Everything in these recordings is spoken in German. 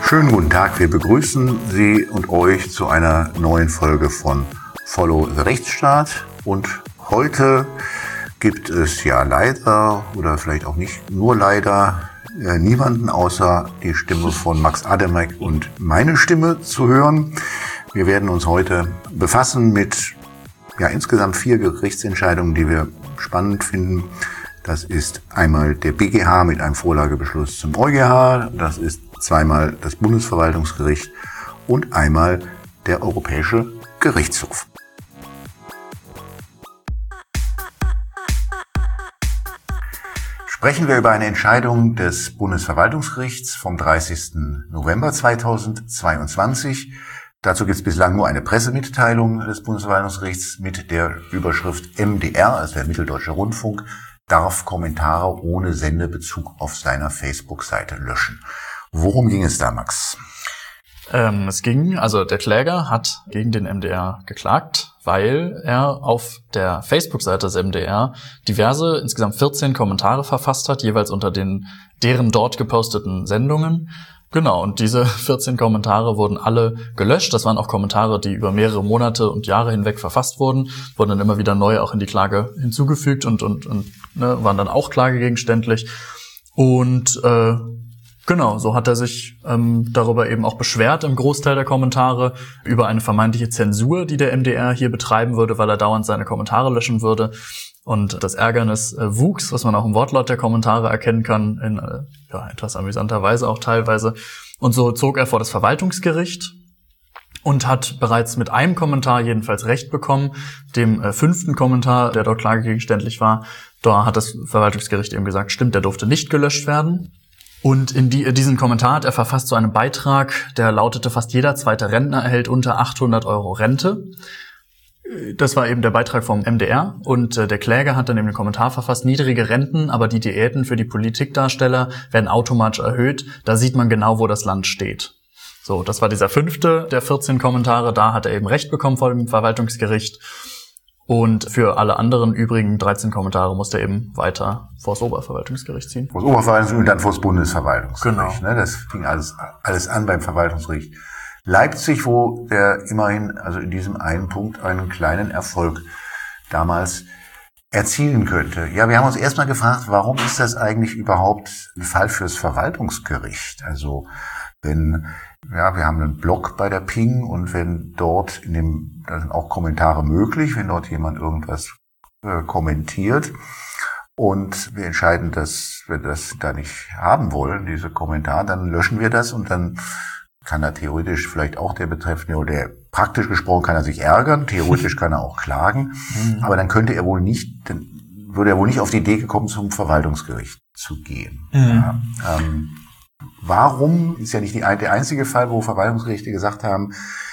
Schönen guten Tag, wir begrüßen Sie und euch zu einer neuen Folge von Follow the Rechtsstaat. Und heute gibt es ja leider, oder vielleicht auch nicht nur leider, niemanden außer die Stimme von Max Adamek und meine Stimme zu hören. Wir werden uns heute befassen mit insgesamt 4 Gerichtsentscheidungen, die wir spannend finden. Das ist einmal der BGH mit einem Vorlagebeschluss zum EuGH, das ist zweimal das Bundesverwaltungsgericht und einmal der Europäische Gerichtshof. Sprechen wir über eine Entscheidung des Bundesverwaltungsgerichts vom 30. November 2022. Dazu gibt es bislang nur eine Pressemitteilung des Bundesverwaltungsgerichts mit der Überschrift MDR, also der Mitteldeutsche Rundfunk, darf Kommentare ohne Sendebezug auf seiner Facebook-Seite löschen. Worum ging es da, Max? Der Kläger hat gegen den MDR geklagt, weil er auf der Facebook-Seite des MDR diverse, insgesamt 14 Kommentare verfasst hat, jeweils unter deren dort geposteten Sendungen. Genau, und diese 14 Kommentare wurden alle gelöscht. Das waren auch Kommentare, die über mehrere Monate und Jahre hinweg verfasst wurden dann immer wieder neu auch in die Klage hinzugefügt und waren dann auch klagegegenständlich. Und genau, so hat er sich darüber eben auch beschwert im Großteil der Kommentare über eine vermeintliche Zensur, die der MDR hier betreiben würde, weil er dauernd seine Kommentare löschen würde. Und das Ärgernis wuchs, was man auch im Wortlaut der Kommentare erkennen kann, in etwas amüsanter Weise auch teilweise. Und so zog er vor das Verwaltungsgericht und hat bereits mit einem Kommentar jedenfalls Recht bekommen, dem 5. Kommentar, der dort klagegegenständlich war. Da hat das Verwaltungsgericht eben gesagt, stimmt, der durfte nicht gelöscht werden. Und in diesen Kommentar hat er verfasst zu einem Beitrag, der lautete, fast jeder zweite Rentner erhält unter 800 € Rente. Das war eben der Beitrag vom MDR und der Kläger hat dann eben den Kommentar verfasst, niedrige Renten, aber die Diäten für die Politikdarsteller werden automatisch erhöht. Da sieht man genau, wo das Land steht. So, das war dieser 5. der 14 Kommentare. Da hat er eben Recht bekommen vor dem Verwaltungsgericht. Und für alle anderen übrigen 13 Kommentare musste er eben weiter vor das Oberverwaltungsgericht ziehen. Vor das Oberverwaltungsgericht und dann vor das Bundesverwaltungsgericht. Genau. Das fing alles an beim Verwaltungsgericht Leipzig, wo der immerhin, also in diesem einen Punkt, einen kleinen Erfolg damals erzielen könnte. Ja, wir haben uns erstmal gefragt, warum ist das eigentlich überhaupt ein Fall fürs Verwaltungsgericht? Also wir haben einen Blog bei der Ping und wenn dort da sind auch Kommentare möglich, wenn dort jemand irgendwas kommentiert und wir entscheiden, dass wir das da nicht haben wollen, diese Kommentare, dann löschen wir das und dann kann er theoretisch vielleicht auch der Betreffende oder praktisch gesprochen kann er sich ärgern, theoretisch kann er auch klagen, aber dann würde er wohl nicht auf die Idee gekommen, zum Verwaltungsgericht zu gehen. Ja, warum ist ja nicht der einzige Fall, wo Verwaltungsgerichte gesagt haben,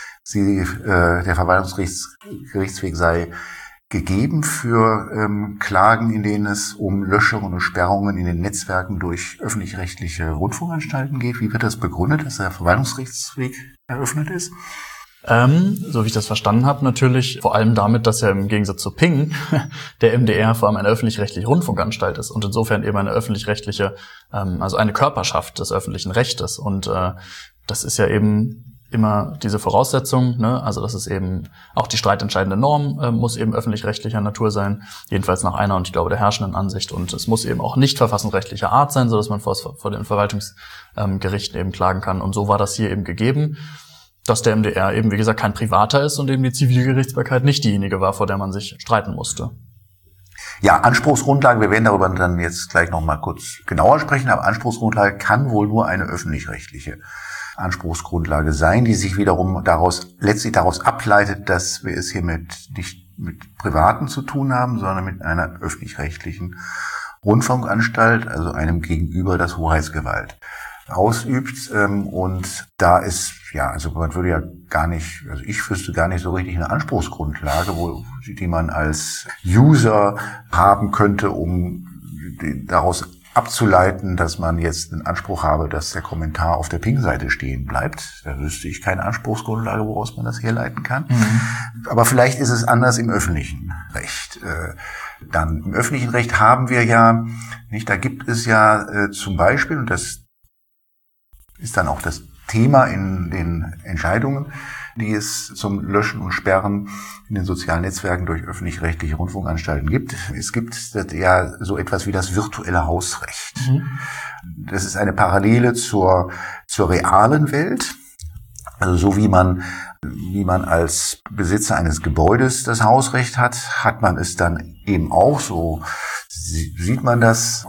der Verwaltungsgerichtsweg sei gegeben für Klagen, in denen es um Löschungen und Sperrungen in den Netzwerken durch öffentlich-rechtliche Rundfunkanstalten geht. Wie wird das begründet, dass der Verwaltungsgerichtsweg eröffnet ist? So wie ich das verstanden habe, natürlich vor allem damit, dass ja im Gegensatz zu Ping der MDR vor allem eine öffentlich-rechtliche Rundfunkanstalt ist und insofern eben eine öffentlich-rechtliche, also eine Körperschaft des öffentlichen Rechtes. Und das ist ja eben immer diese Voraussetzung, ne? Also das ist eben auch die streitentscheidende Norm, muss eben öffentlich-rechtlicher Natur sein, jedenfalls nach einer und ich glaube der herrschenden Ansicht. Und es muss eben auch nicht verfassungsrechtlicher Art sein, sodass man vor den Verwaltungsgerichten eben klagen kann. Und so war das hier eben gegeben, dass der MDR eben, wie gesagt, kein Privater ist und eben die Zivilgerichtsbarkeit nicht diejenige war, vor der man sich streiten musste. Ja, Anspruchsgrundlage, wir werden darüber dann jetzt gleich noch mal kurz genauer sprechen, aber Anspruchsgrundlage kann wohl nur eine öffentlich-rechtliche Anspruchsgrundlage sein, die sich wiederum letztlich daraus ableitet, dass wir es hier nicht mit Privaten zu tun haben, sondern mit einer öffentlich-rechtlichen Rundfunkanstalt, also einem Gegenüber, das Hoheitsgewalt ausübt. Und da ist, also man würde ja gar nicht, also ich wüsste gar nicht so richtig eine Anspruchsgrundlage, die man als User haben könnte, um daraus abzuleiten, dass man jetzt einen Anspruch habe, dass der Kommentar auf der Ping-Seite stehen bleibt. Da wüsste ich keine Anspruchsgrundlage, woraus man das herleiten kann. Mhm. Aber vielleicht ist es anders im öffentlichen Recht. Dann im öffentlichen Recht haben wir da gibt es zum Beispiel, und das ist dann auch das Thema in den Entscheidungen, die es zum Löschen und Sperren in den sozialen Netzwerken durch öffentlich-rechtliche Rundfunkanstalten gibt. Es gibt ja so etwas wie das virtuelle Hausrecht. Das ist eine Parallele zur realen Welt. Also so wie man als Besitzer eines Gebäudes das Hausrecht hat man es dann eben auch, so sieht man das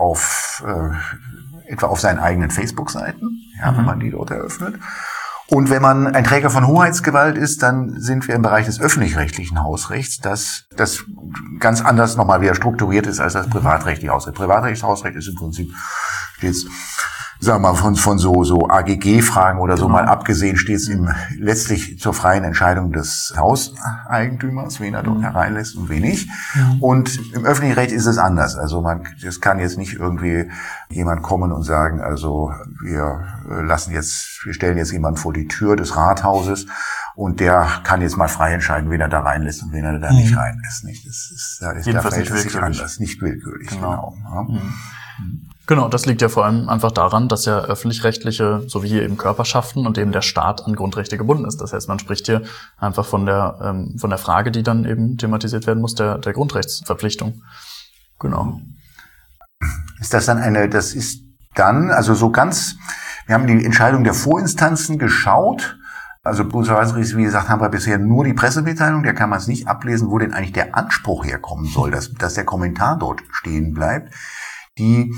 etwa auf seinen eigenen Facebook-Seiten, ja, wenn man die dort eröffnet. Und wenn man ein Träger von Hoheitsgewalt ist, dann sind wir im Bereich des öffentlich-rechtlichen Hausrechts, das ganz anders nochmal wieder strukturiert ist als das privatrechtliche Hausrecht. Privatrechtliches Hausrecht ist im Prinzip stets, sagen wir mal, von so AGG-Fragen oder so mal abgesehen, stets letztlich zur freien Entscheidung des Hauseigentümers, wen er dort hereinlässt und wen nicht. Und im öffentlichen Recht ist es anders. Also das kann jetzt nicht irgendwie jemand kommen und sagen, also wir stellen jetzt jemanden vor die Tür des Rathauses und der kann jetzt mal frei entscheiden, wen er da reinlässt und wen er da nicht reinlässt. Nicht? Da fällt es sich anders, nicht willkürlich. Genau. Ja. Genau, das liegt ja vor allem einfach daran, dass ja öffentlich-rechtliche, so wie hier eben Körperschaften und eben der Staat an Grundrechte gebunden ist. Das heißt, man spricht hier einfach von der Frage, die dann eben thematisiert werden muss, der Grundrechtsverpflichtung. Genau. Ist das dann also so ganz, wir haben die Entscheidung der Vorinstanzen geschaut. Also Bundesverwaltungsgericht, wie gesagt, haben wir bisher nur die Pressemitteilung, da kann man es nicht ablesen, wo denn eigentlich der Anspruch herkommen soll, dass der Kommentar dort stehen bleibt. Wir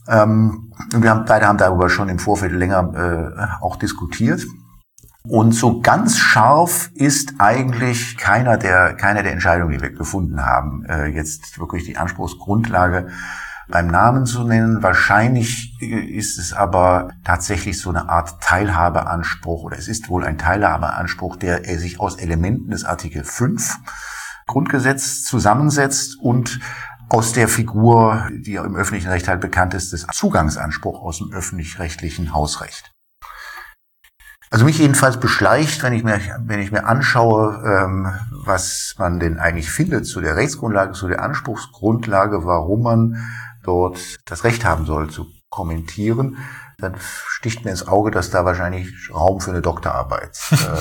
beide haben darüber schon im Vorfeld länger auch diskutiert. Und so ganz scharf ist eigentlich keiner der Entscheidungen, die wir gefunden haben, jetzt wirklich die Anspruchsgrundlage beim Namen zu nennen. Wahrscheinlich ist es aber tatsächlich so eine Art Teilhabeanspruch, oder es ist wohl ein Teilhabeanspruch, der sich aus Elementen des Artikel 5 Grundgesetz zusammensetzt und aus der Figur, die im öffentlichen Recht halt bekannt ist, des Zugangsanspruchs aus dem öffentlich-rechtlichen Hausrecht. Also mich jedenfalls beschleicht, wenn ich mir anschaue, was man denn eigentlich findet zu der Rechtsgrundlage, zu der Anspruchsgrundlage, warum man dort das Recht haben soll zu kommentieren, dann sticht mir ins Auge, dass da wahrscheinlich Raum für eine Doktorarbeit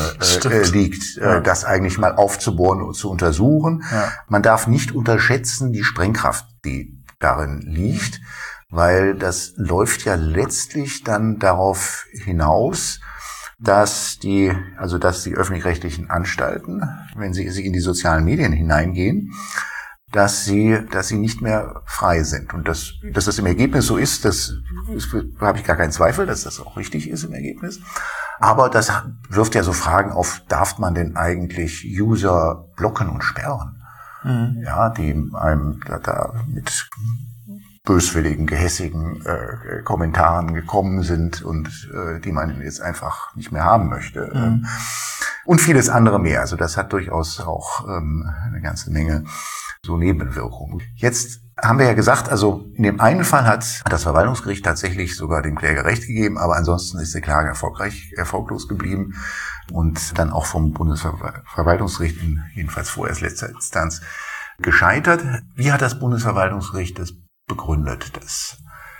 liegt, das eigentlich mal aufzubohren und zu untersuchen. Ja. Man darf nicht unterschätzen die Sprengkraft, die darin liegt, weil das läuft ja letztlich dann darauf hinaus, dass die öffentlich-rechtlichen Anstalten, wenn sie in die sozialen Medien hineingehen, dass sie nicht mehr frei sind. Und dass das im Ergebnis so ist, habe ich gar keinen Zweifel, dass das auch richtig ist im Ergebnis. Aber das wirft ja so Fragen auf, darf man denn eigentlich User blocken und sperren? Ja, die einem da mit böswilligen, gehässigen Kommentaren gekommen sind und die man jetzt einfach nicht mehr haben möchte. Und vieles andere mehr. Also das hat durchaus auch eine ganze Menge so Nebenwirkungen. Jetzt haben wir ja gesagt, also in dem einen Fall hat das Verwaltungsgericht tatsächlich sogar dem Kläger Recht gegeben, aber ansonsten ist die Klage erfolglos geblieben und dann auch vom Bundesverwaltungsgericht, jedenfalls vorerst letzter Instanz, gescheitert. Wie hat das Bundesverwaltungsgericht das begründet, dass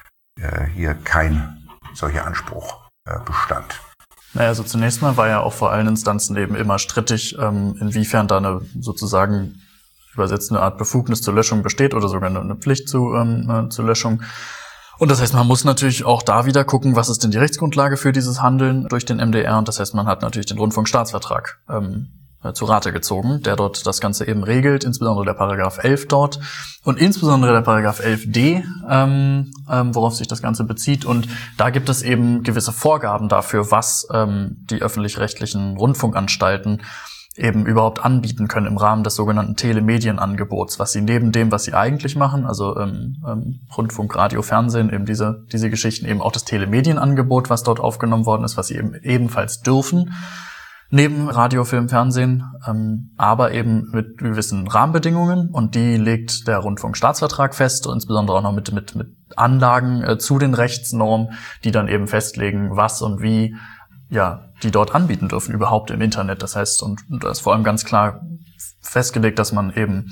hier kein solcher Anspruch bestand? Naja, also zunächst mal war ja auch vor allen Instanzen eben immer strittig, inwiefern da eine sozusagen übersetzt eine Art Befugnis zur Löschung besteht oder sogar eine Pflicht zur Löschung. Und das heißt, man muss natürlich auch da wieder gucken, was ist denn die Rechtsgrundlage für dieses Handeln durch den MDR. Und das heißt, man hat natürlich den Rundfunkstaatsvertrag zu Rate gezogen, der dort das Ganze eben regelt, insbesondere der Paragraph 11 dort und insbesondere der Paragraph 11d, worauf sich das Ganze bezieht. Und da gibt es eben gewisse Vorgaben dafür, was die öffentlich-rechtlichen Rundfunkanstalten eben überhaupt anbieten können im Rahmen des sogenannten Telemedienangebots, was sie neben dem, was sie eigentlich machen, also Rundfunk, Radio, Fernsehen, eben diese Geschichten, eben auch das Telemedienangebot, was dort aufgenommen worden ist, was sie eben ebenfalls dürfen, neben Radio, Film, Fernsehen, aber eben mit gewissen Rahmenbedingungen, und die legt der Rundfunkstaatsvertrag fest, insbesondere auch noch mit Anlagen zu den Rechtsnormen, die dann eben festlegen, was und wie die dort anbieten dürfen, überhaupt im Internet. Das heißt, und da ist vor allem ganz klar festgelegt, dass man eben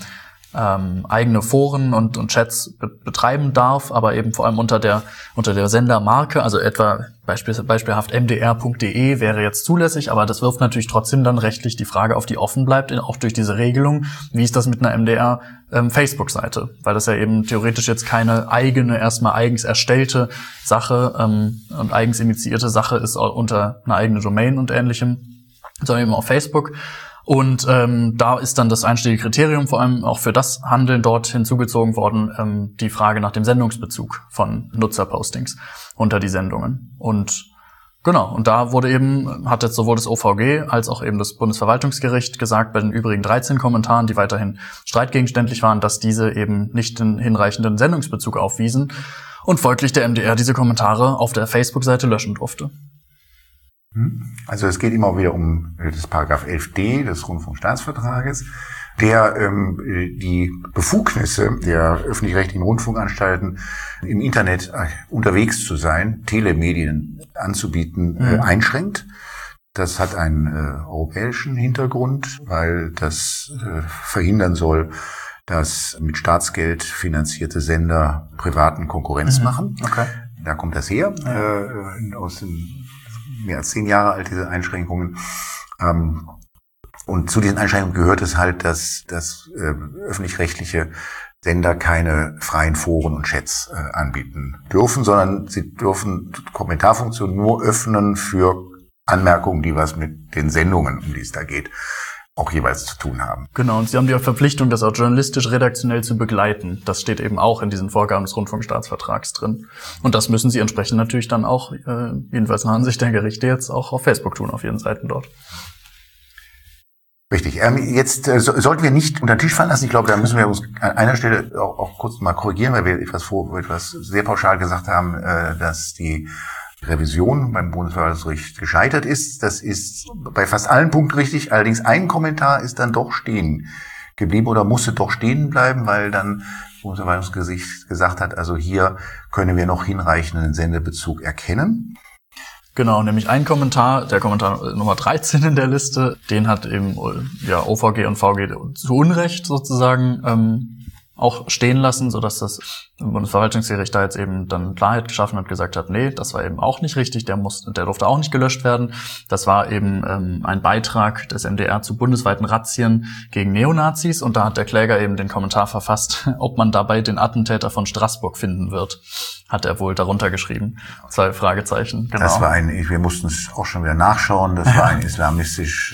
eigene Foren und Chats betreiben darf, aber eben vor allem unter der Sendermarke, also etwa beispielhaft mdr.de wäre jetzt zulässig, aber das wirft natürlich trotzdem dann rechtlich die Frage auf, die offen bleibt, auch durch diese Regelung, wie ist das mit einer MDR Facebook-Seite, weil das ja eben theoretisch jetzt keine eigene, erstmal eigens erstellte Sache und eigens initiierte Sache ist unter einer eigenen Domain und Ähnlichem, sondern eben auf Facebook. Und da ist dann das einstiegige Kriterium vor allem auch für das Handeln dort hinzugezogen worden, die Frage nach dem Sendungsbezug von Nutzerpostings unter die Sendungen. Und genau, und da hat jetzt sowohl das OVG als auch eben das Bundesverwaltungsgericht gesagt, bei den übrigen 13 Kommentaren, die weiterhin streitgegenständlich waren, dass diese eben nicht den hinreichenden Sendungsbezug aufwiesen und folglich der MDR diese Kommentare auf der Facebook-Seite löschen durfte. Also es geht immer wieder um das Paragraph 11d des Rundfunkstaatsvertrages, der die Befugnisse der öffentlich-rechtlichen Rundfunkanstalten im Internet unterwegs zu sein, Telemedien anzubieten, einschränkt. Das hat einen europäischen Hintergrund, weil das verhindern soll, dass mit Staatsgeld finanzierte Sender privaten Konkurrenz machen. Okay. Da kommt das her, aus den mehr als 10 Jahre alt, diese Einschränkungen. Und zu diesen Einschränkungen gehört es halt, dass öffentlich-rechtliche Sender keine freien Foren und Chats anbieten dürfen, sondern sie dürfen Kommentarfunktionen nur öffnen für Anmerkungen, die was mit den Sendungen, um die es da geht, auch jeweils zu tun haben. Genau, und sie haben die Verpflichtung, das auch journalistisch redaktionell zu begleiten. Das steht eben auch in diesen Vorgaben des Rundfunkstaatsvertrags drin. Und das müssen sie entsprechend natürlich dann auch, jedenfalls nach Ansicht der Gerichte, jetzt auch auf Facebook tun, auf ihren Seiten dort. Richtig. Jetzt sollten wir nicht unter den Tisch fallen lassen. Ich glaube, da müssen wir uns an einer Stelle auch kurz mal korrigieren, weil wir etwas sehr pauschal gesagt haben, dass die Revision beim Bundesverwaltungsgericht gescheitert ist. Das ist bei fast allen Punkten richtig. Allerdings ein Kommentar ist dann doch stehen geblieben oder musste doch stehen bleiben, weil dann das Bundesverwaltungsgericht gesagt hat, also hier können wir noch hinreichenden Sendebezug erkennen. Genau, nämlich ein Kommentar, der Kommentar Nummer 13 in der Liste, den hat eben OVG und VG zu Unrecht sozusagen auch stehen lassen, sodass das Bundesverwaltungsgericht da jetzt eben dann Klarheit geschaffen hat und gesagt hat, nee, das war eben auch nicht richtig, der durfte auch nicht gelöscht werden. Das war eben ein Beitrag des MDR zu bundesweiten Razzien gegen Neonazis und da hat der Kläger eben den Kommentar verfasst, ob man dabei den Attentäter von Straßburg finden wird, hat er wohl darunter geschrieben. 2 Fragezeichen. Genau. Das war wir mussten es auch schon wieder nachschauen, das war ein islamistisch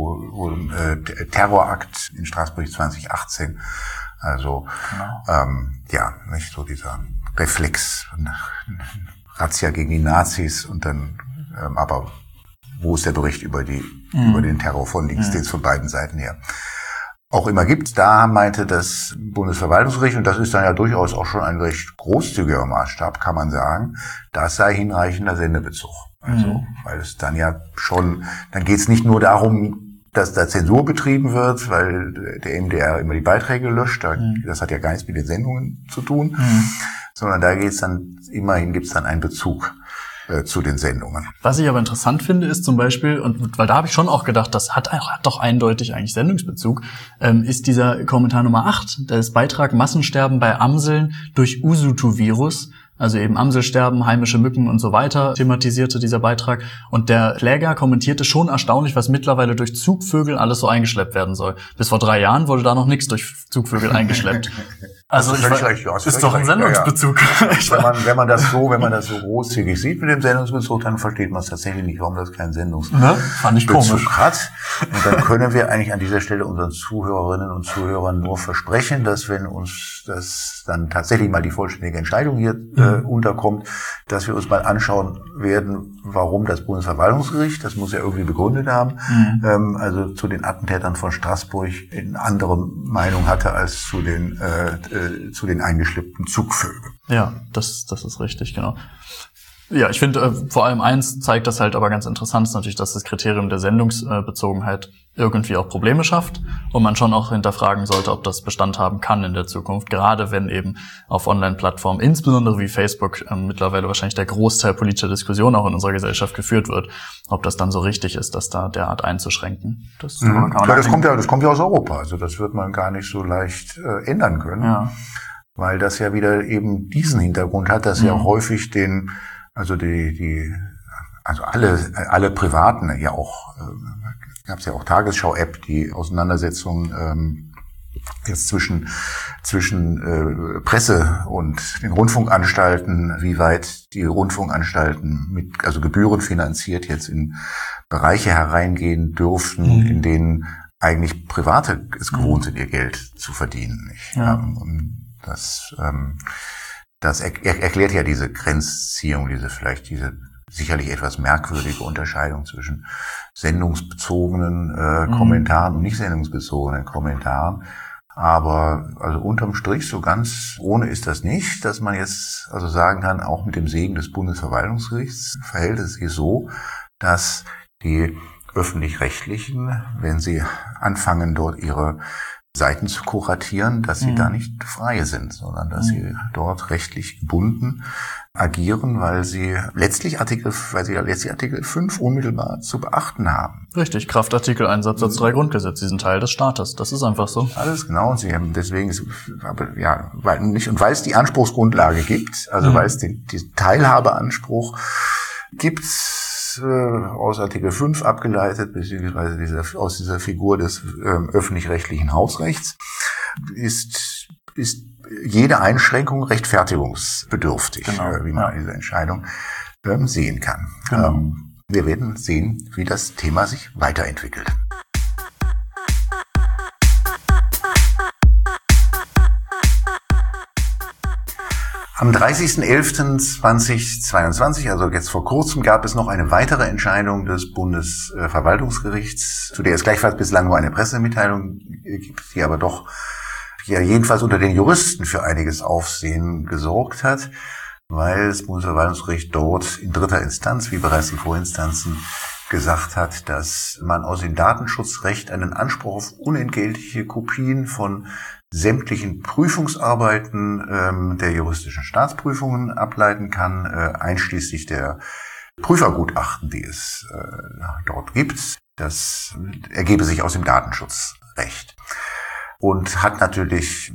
Terrorakt in Straßburg 2018. Also, nicht so dieser Reflex, Razzia gegen die Nazis und dann, aber wo ist der Bericht über den Terror von links, den es von beiden Seiten her auch immer gibt. Da meinte das Bundesverwaltungsgericht, und das ist dann ja durchaus auch schon ein recht großzügiger Maßstab, kann man sagen, das sei hinreichender Sendebezug. Also, weil es dann ja schon, dann geht es nicht nur darum, dass da Zensur betrieben wird, weil der MDR immer die Beiträge löscht. Das hat ja gar nichts mit den Sendungen zu tun, sondern da geht's dann, immerhin gibt's dann einen Bezug zu den Sendungen. Was ich aber interessant finde, ist zum Beispiel, und weil da habe ich schon auch gedacht, das hat doch eindeutig eigentlich Sendungsbezug, ist dieser Kommentar Nummer 8, das Beitrag Massensterben bei Amseln durch Usutu-Virus. Also eben Amselsterben, heimische Mücken und so weiter thematisierte dieser Beitrag. Und der Kläger kommentierte schon erstaunlich, was mittlerweile durch Zugvögel alles so eingeschleppt werden soll. Bis vor 3 Jahren wurde da noch nichts durch Zugvögel eingeschleppt. Also ist doch ein Sendungsbezug. Ja. Wenn man das so großzügig sieht mit dem Sendungsbezug, dann versteht man es tatsächlich nicht, warum das keinen Sendungsbezug hat. Und dann können wir eigentlich an dieser Stelle unseren Zuhörerinnen und Zuhörern nur versprechen, dass wenn uns das dann tatsächlich mal die vollständige Entscheidung hier unterkommt, dass wir uns mal anschauen werden, warum das Bundesverwaltungsgericht, das muss ja irgendwie begründet haben, also zu den Attentätern von Straßburg eine andere Meinung hatte als zu den eingeschleppten Zugvögeln. Ja, das ist richtig, genau. Ja, ich finde, vor allem eins zeigt das halt aber ganz interessant, ist natürlich, dass das Kriterium der Sendungsbezogenheit irgendwie auch Probleme schafft und man schon auch hinterfragen sollte, ob das Bestand haben kann in der Zukunft, gerade wenn eben auf Online-Plattformen, insbesondere wie Facebook, mittlerweile wahrscheinlich der Großteil politischer Diskussion auch in unserer Gesellschaft geführt wird, ob das dann so richtig ist, das da derart einzuschränken. Das kommt ja aus Europa, also das wird man gar nicht so leicht ändern können, weil das ja wieder eben diesen Hintergrund hat, dass ja auch häufig alle Privaten ja auch, gab es ja auch Tagesschau-App, die Auseinandersetzung jetzt zwischen Presse und den Rundfunkanstalten, wie weit die Rundfunkanstalten also gebührenfinanziert jetzt in Bereiche hereingehen dürften, in denen eigentlich Private es gewohnt sind, ihr Geld zu verdienen. Und das erklärt ja diese Grenzziehung, diese sicherlich etwas merkwürdige Unterscheidung zwischen sendungsbezogenen Kommentaren und nicht sendungsbezogenen Kommentaren. Aber also unterm Strich so ganz ohne ist das nicht, dass man jetzt also sagen kann, auch mit dem Segen des Bundesverwaltungsgerichts verhält es sich so, dass die Öffentlich-Rechtlichen, wenn sie anfangen, dort ihre Seiten zu kuratieren, dass sie da nicht frei sind, sondern dass sie dort rechtlich gebunden agieren, weil sie letztlich Artikel 5 unmittelbar zu beachten haben. Richtig, Kraft Artikel 1 Absatz 3 Grundgesetz, sie sind Teil des Staates. Das ist einfach so. Alles genau. Und sie haben deswegen, weil es die Anspruchsgrundlage gibt, also weil es den Teilhabeanspruch gibt, aus Artikel 5 abgeleitet, beziehungsweise aus dieser Figur des öffentlich-rechtlichen Hausrechts, ist jede Einschränkung rechtfertigungsbedürftig, wie man diese Entscheidung sehen kann. Genau. Wir werden sehen, wie das Thema sich weiterentwickelt. Am 30.11.2022, also jetzt vor kurzem, gab es noch eine weitere Entscheidung des Bundesverwaltungsgerichts, zu der es gleichfalls bislang nur eine Pressemitteilung gibt, die aber doch jedenfalls unter den Juristen für einiges Aufsehen gesorgt hat, weil das Bundesverwaltungsgericht dort in dritter Instanz, wie bereits die Vorinstanzen, gesagt hat, dass man aus dem Datenschutzrecht einen Anspruch auf unentgeltliche Kopien von sämtlichen Prüfungsarbeiten der juristischen Staatsprüfungen ableiten kann, einschließlich der Prüfergutachten, die es dort gibt. Das ergebe sich aus dem Datenschutzrecht und hat natürlich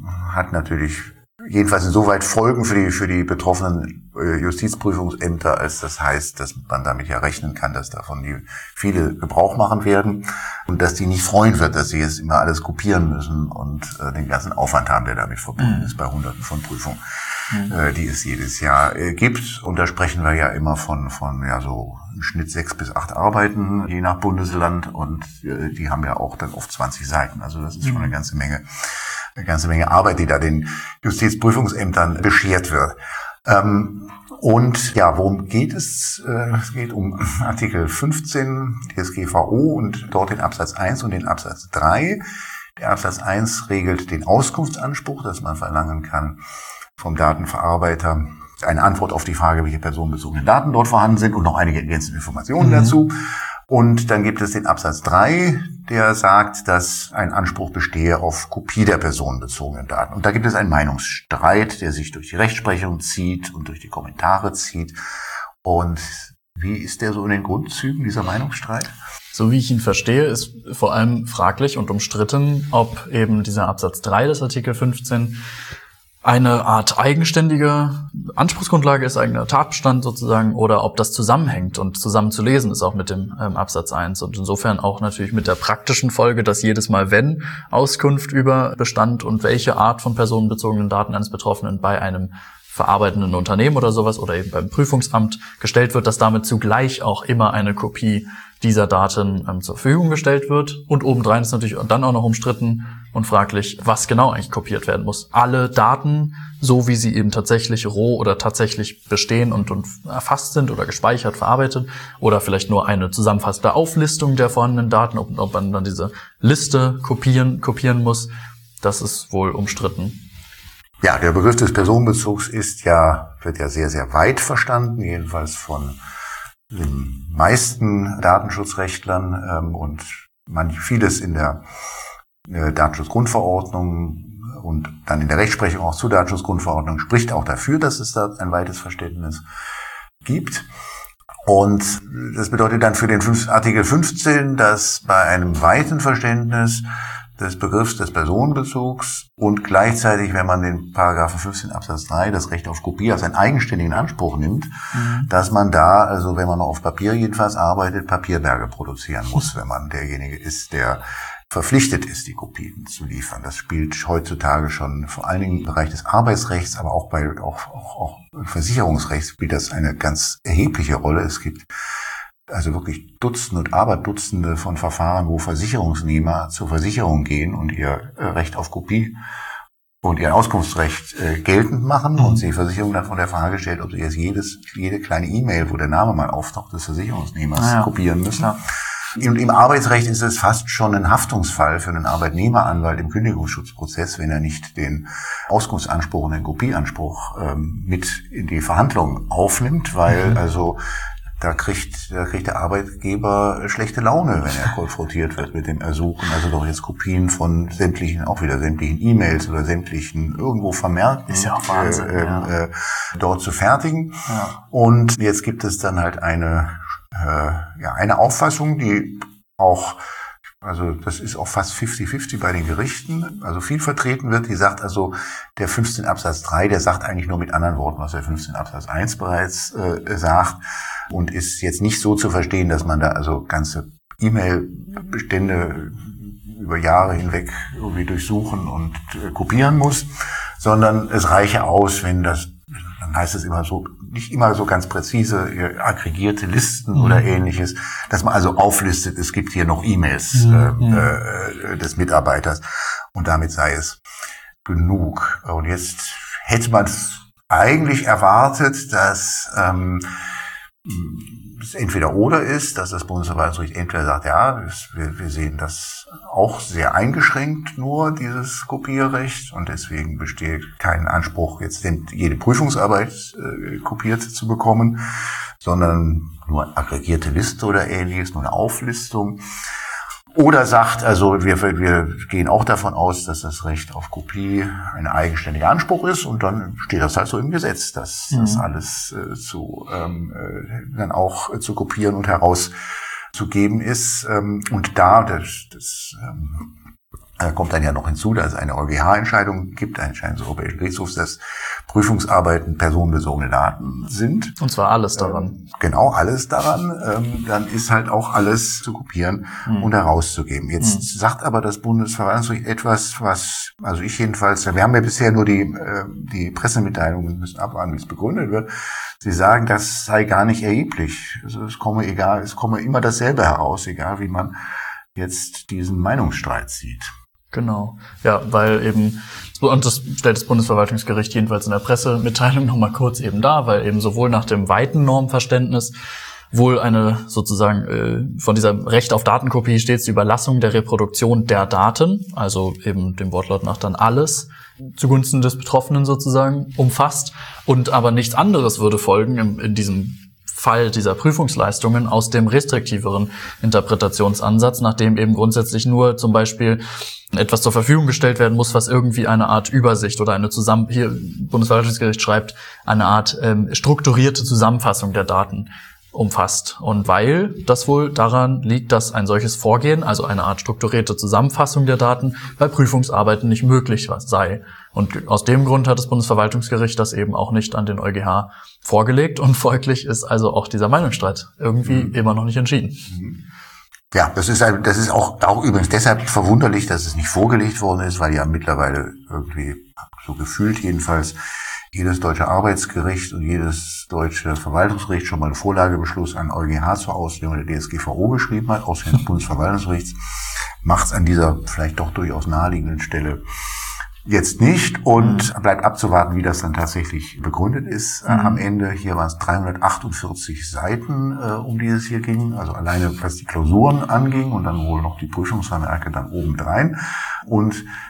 jedenfalls insoweit Folgen für die betroffenen Justizprüfungsämter, als das heißt, dass man damit ja rechnen kann, dass davon die viele Gebrauch machen werden und dass die nicht freuen wird, dass sie jetzt immer alles kopieren müssen und den ganzen Aufwand haben, der damit verbunden ist bei Hunderten von Prüfungen, die es jedes Jahr gibt. Und da sprechen wir ja immer von so im Schnitt 6 bis 8 Arbeiten, je nach Bundesland, und die haben ja auch dann oft 20 Seiten. Also das ist schon eine ganze Menge Arbeit, die da den Justizprüfungsämtern beschert wird. Und ja, worum geht es? Es geht um Artikel 15 DSGVO und dort den Absatz 1 und den Absatz 3. Der Absatz 1 regelt den Auskunftsanspruch, dass man verlangen kann vom Datenverarbeiter eine Antwort auf die Frage, welche personenbezogenen Daten dort vorhanden sind und noch einige ergänzende Informationen dazu. Und dann gibt es den Absatz 3, der sagt, dass ein Anspruch bestehe auf Kopie der personenbezogenen Daten. Und da gibt es einen Meinungsstreit, der sich durch die Rechtsprechung zieht und durch die Kommentare zieht. Und wie ist der so in den Grundzügen, dieser Meinungsstreit? So wie ich ihn verstehe, ist vor allem fraglich und umstritten, ob eben dieser Absatz 3 des Artikel 15 eine Art eigenständige Anspruchsgrundlage ist, eigener Tatbestand sozusagen, oder ob das zusammenhängt und zusammen zu lesen ist auch mit dem Absatz 1. Und insofern auch natürlich mit der praktischen Folge, dass jedes Mal, wenn Auskunft über Bestand und welche Art von personenbezogenen Daten eines Betroffenen bei einem verarbeitenden Unternehmen oder sowas oder eben beim Prüfungsamt gestellt wird, dass damit zugleich auch immer eine Kopie dieser Daten zur Verfügung gestellt wird. Und obendrein ist natürlich dann auch noch umstritten und fraglich, was genau eigentlich kopiert werden muss. Alle Daten, so wie sie eben tatsächlich roh oder tatsächlich bestehen und erfasst sind oder gespeichert, verarbeitet, oder vielleicht nur eine zusammenfassende Auflistung der vorhandenen Daten, ob man dann diese Liste kopieren muss, das ist wohl umstritten. Ja, der Begriff des Personenbezugs wird ja sehr, sehr weit verstanden, jedenfalls von den meisten Datenschutzrechtlern und vieles in der Datenschutzgrundverordnung und dann in der Rechtsprechung auch zur Datenschutzgrundverordnung spricht auch dafür, dass es da ein weites Verständnis gibt. Und das bedeutet dann für den Artikel 15, dass bei einem weiten Verständnis des Begriffs des Personenbezugs und gleichzeitig, wenn man den Paragraphen 15 Absatz 3, das Recht auf Kopie als einen eigenständigen Anspruch nimmt, dass man da, also wenn man noch auf Papier jedenfalls arbeitet, Papierberge produzieren muss, wenn man derjenige ist, der verpflichtet ist, die Kopien zu liefern. Das spielt heutzutage schon vor allen Dingen im Bereich des Arbeitsrechts, aber auch auch Versicherungsrechts spielt das eine ganz erhebliche Rolle. Es gibt also wirklich Dutzende und Aberdutzende von Verfahren, wo Versicherungsnehmer zur Versicherung gehen und ihr Recht auf Kopie und ihr Auskunftsrecht geltend machen und die Versicherung dann vor der Frage stellt, ob sie jetzt jede kleine E-Mail, wo der Name mal auftaucht, des Versicherungsnehmers kopieren müssen. Ja. Und im Arbeitsrecht ist es fast schon ein Haftungsfall für einen Arbeitnehmeranwalt im Kündigungsschutzprozess, wenn er nicht den Auskunftsanspruch und den Kopieanspruch mit in die Verhandlungen aufnimmt, weil also da kriegt der Arbeitgeber schlechte Laune, wenn er konfrontiert wird mit dem Ersuchen, also doch jetzt Kopien von sämtlichen E-Mails oder sämtlichen irgendwo Vermerkten ist ja auch Wahnsinn, dort zu fertigen. Ja. Und jetzt gibt es dann halt eine Auffassung, die auch, also das ist auch fast 50-50 bei den Gerichten, also viel vertreten wird, die sagt also, der 15 Absatz 3, der sagt eigentlich nur mit anderen Worten, was der 15 Absatz 1 bereits sagt und ist jetzt nicht so zu verstehen, dass man da also ganze E-Mail-Bestände über Jahre hinweg irgendwie durchsuchen und kopieren muss, sondern es reiche aus, dann heißt es immer so, nicht immer so ganz präzise, aggregierte Listen oder ähnliches, dass man also auflistet, es gibt hier noch E-Mails des Mitarbeiters und damit sei es genug. Und jetzt hätte man eigentlich erwartet, dass es entweder oder ist, dass das Bundesverwaltungsgericht entweder sagt, ja, wir sehen das auch sehr eingeschränkt nur, dieses Kopierrecht, und deswegen besteht kein Anspruch, jetzt jede Prüfungsarbeit kopiert zu bekommen, sondern nur aggregierte Liste oder ähnliches, nur eine Auflistung. Oder sagt, also wir gehen auch davon aus, dass das Recht auf Kopie ein eigenständiger Anspruch ist, und dann steht das halt so im Gesetz, dass das alles dann auch zu kopieren und herauszugeben ist. Und das kommt dann ja noch hinzu, dass es eine EuGH-Entscheidung gibt, eine Entscheidung des Europäischen Gerichtshofs, dass Prüfungsarbeiten personenbezogene Daten sind. Und zwar alles daran. Genau, alles daran. Dann ist halt auch alles zu kopieren und herauszugeben. Jetzt sagt aber das Bundesverwaltungsgericht etwas, was, also ich jedenfalls, wir haben ja bisher nur die Pressemitteilungen, müssen abwarten, wie es begründet wird. Sie sagen, das sei gar nicht erheblich. Also es komme immer dasselbe heraus, egal wie man jetzt diesen Meinungsstreit sieht. Genau, ja, weil eben, und das stellt das Bundesverwaltungsgericht jedenfalls in der Pressemitteilung nochmal kurz eben dar, weil eben sowohl nach dem weiten Normverständnis wohl eine sozusagen von dieser Recht auf Datenkopie stets die Überlassung der Reproduktion der Daten, also eben dem Wortlaut nach dann alles zugunsten des Betroffenen sozusagen umfasst, und aber nichts anderes würde folgen in diesem Fall dieser Prüfungsleistungen aus dem restriktiveren Interpretationsansatz, nachdem eben grundsätzlich nur zum Beispiel etwas zur Verfügung gestellt werden muss, was irgendwie eine Art Übersicht oder hier Bundesverwaltungsgericht schreibt, eine Art strukturierte Zusammenfassung der Daten umfasst. Und weil das wohl daran liegt, dass ein solches Vorgehen, also eine Art strukturierte Zusammenfassung der Daten, bei Prüfungsarbeiten nicht möglich sei. Und aus dem Grund hat das Bundesverwaltungsgericht das eben auch nicht an den EuGH vorgelegt, und folglich ist also auch dieser Meinungsstreit irgendwie immer noch nicht entschieden. Ja, das ist auch übrigens deshalb verwunderlich, dass es nicht vorgelegt worden ist, weil ja mittlerweile irgendwie, so gefühlt jedenfalls, jedes deutsche Arbeitsgericht und jedes deutsche Verwaltungsgericht schon mal einen Vorlagebeschluss an EuGH zur Auslegung der DSGVO geschrieben hat, aus dem Bundesverwaltungsgerichts, macht es an dieser vielleicht doch durchaus naheliegenden Stelle jetzt nicht, und bleibt abzuwarten, wie das dann tatsächlich begründet ist. Am Ende, hier waren es 348 Seiten, um die es hier ging, also alleine was die Klausuren anging und dann wohl noch die Prüfungsvermerke dann obendrein. Und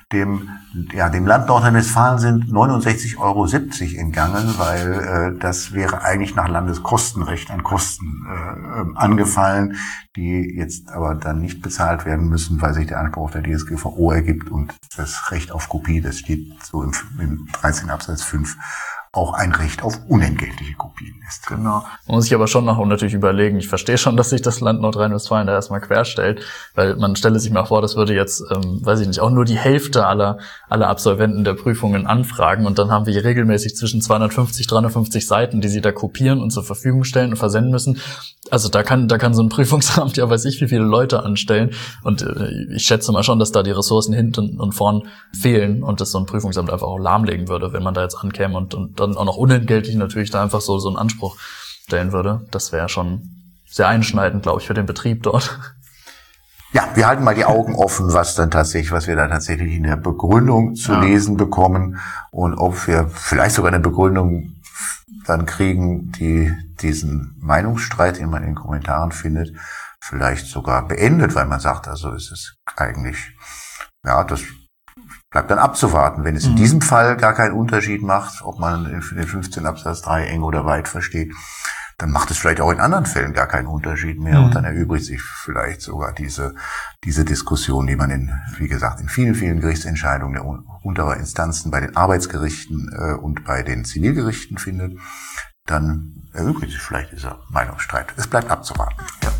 Dem Land Nordrhein-Westfalen sind 69,70 Euro entgangen, weil das wäre eigentlich nach Landeskostenrecht an Kosten angefallen, die jetzt aber dann nicht bezahlt werden müssen, weil sich der Anspruch auf der DSGVO ergibt und das Recht auf Kopie, das steht so im 13 Absatz 5, auch ein Recht auf unentgeltliche Kopien ist. Genau. Man muss sich aber schon noch natürlich überlegen, ich verstehe schon, dass sich das Land Nordrhein-Westfalen da erstmal querstellt, weil man stelle sich mal vor, das würde jetzt, weiß ich nicht, auch nur die Hälfte aller Absolventen der Prüfungen anfragen und dann haben wir hier regelmäßig zwischen 250, 350 Seiten, die sie da kopieren und zur Verfügung stellen und versenden müssen. Also da kann so ein Prüfungsamt ja weiß ich wie viele Leute anstellen und ich schätze mal schon, dass da die Ressourcen hinten und vorn fehlen und das so ein Prüfungsamt einfach auch lahmlegen würde, wenn man da jetzt ankäme und dann auch noch unentgeltlich natürlich da einfach so einen Anspruch stellen würde. Das wäre schon sehr einschneidend, glaube ich, für den Betrieb dort. Ja, wir halten mal die Augen offen, was wir da tatsächlich in der Begründung zu lesen bekommen und ob wir vielleicht sogar eine Begründung dann kriegen, die diesen Meinungsstreit, den man in den Kommentaren findet, vielleicht sogar beendet, weil man sagt, also es ist eigentlich, ja, das bleibt dann abzuwarten. Wenn es in diesem Fall gar keinen Unterschied macht, ob man den 15 Absatz 3 eng oder weit versteht, dann macht es vielleicht auch in anderen Fällen gar keinen Unterschied mehr und dann erübrigt sich vielleicht sogar diese Diskussion, die man wie gesagt, in vielen, vielen Gerichtsentscheidungen der unterer Instanzen bei den Arbeitsgerichten und bei den Zivilgerichten findet, dann erübrigt sich vielleicht dieser Meinungsstreit. Es bleibt abzuwarten. Ja.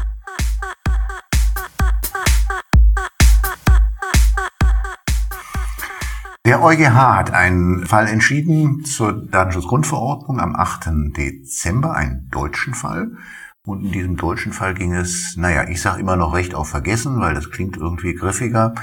Der EuGH hat einen Fall entschieden zur Datenschutzgrundverordnung am 8. Dezember, einen deutschen Fall. Und in diesem deutschen Fall ging es, ich sage immer noch Recht auf Vergessen, weil das klingt irgendwie griffiger.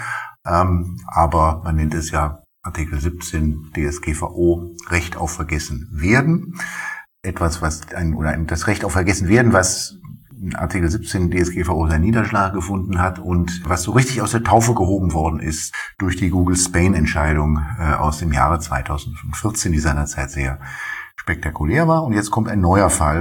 Aber man nennt es ja Artikel 17 DSGVO Recht auf Vergessen werden. Das Recht auf Vergessen werden, was in Artikel 17 DSGVO seinen Niederschlag gefunden hat und was so richtig aus der Taufe gehoben worden ist durch die Google Spain-Entscheidung aus dem Jahre 2014, die seinerzeit sehr spektakulär war. Und jetzt kommt ein neuer Fall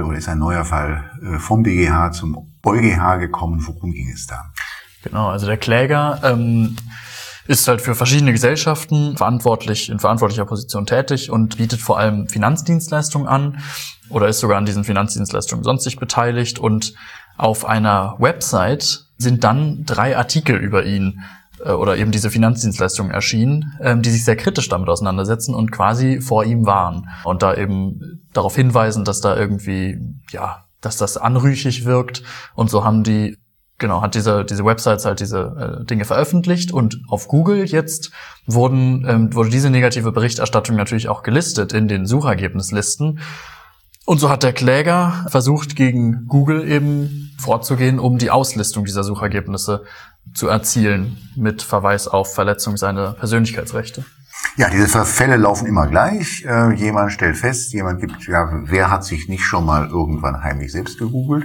vom BGH zum EuGH gekommen. Worum ging es da? Genau, also der Kläger ist halt für verschiedene Gesellschaften in verantwortlicher Position tätig und bietet vor allem Finanzdienstleistungen an oder ist sogar an diesen Finanzdienstleistungen sonstig beteiligt. Und auf einer Website sind dann 3 Artikel über ihn oder eben diese Finanzdienstleistungen erschienen, die sich sehr kritisch damit auseinandersetzen und quasi vor ihm warnen und da eben darauf hinweisen, dass da irgendwie, dass das anrüchig wirkt. Und so hat diese Websites halt diese Dinge veröffentlicht und auf Google jetzt wurde diese negative Berichterstattung natürlich auch gelistet in den Suchergebnislisten. Und so hat der Kläger versucht, gegen Google eben vorzugehen, um die Auslistung dieser Suchergebnisse zu erzielen, mit Verweis auf Verletzung seiner Persönlichkeitsrechte. Ja, diese Fälle laufen immer gleich. Jemand stellt fest, wer hat sich nicht schon mal irgendwann heimlich selbst gegoogelt?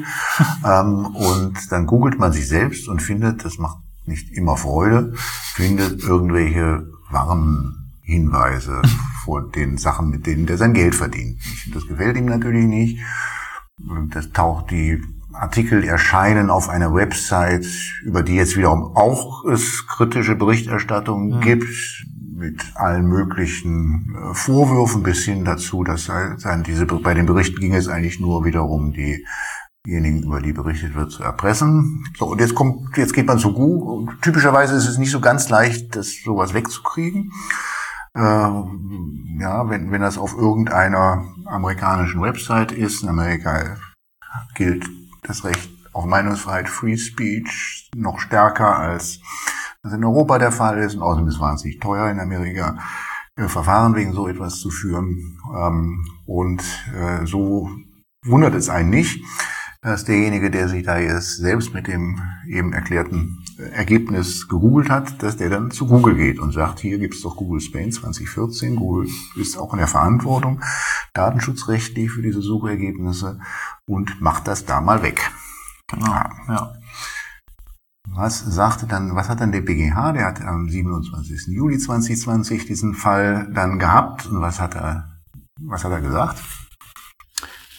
Und dann googelt man sich selbst und findet, das macht nicht immer Freude, findet irgendwelche Warnhinweise vor den Sachen, mit denen der sein Geld verdient. Das gefällt ihm natürlich nicht. Die Artikel erscheinen auf einer Website, über die jetzt wiederum auch es kritische Berichterstattung gibt, mit allen möglichen Vorwürfen bis hin dazu, dass bei den Berichten ging es eigentlich nur wiederum diejenigen, über die berichtet wird, zu erpressen. So, und jetzt geht man zu Google. Typischerweise ist es nicht so ganz leicht, sowas wegzukriegen. Wenn das auf irgendeiner amerikanischen Website ist. In Amerika gilt das Recht auf Meinungsfreiheit, Free Speech, noch stärker als das in Europa der Fall ist. Und außerdem ist es wahnsinnig teuer in Amerika, Verfahren wegen so etwas zu führen. So wundert es einen nicht, dass derjenige, der sich da jetzt selbst mit dem eben erklärten Ergebnis gegoogelt hat, dass der dann zu Google geht und sagt, hier gibt's doch Google Spain 2014. Google ist auch in der Verantwortung datenschutzrechtlich für diese Suchergebnisse und macht das da mal weg. Genau, ja. Was hat dann der BGH? Der hat am 27. Juli 2020 diesen Fall dann gehabt. Und was hat er gesagt?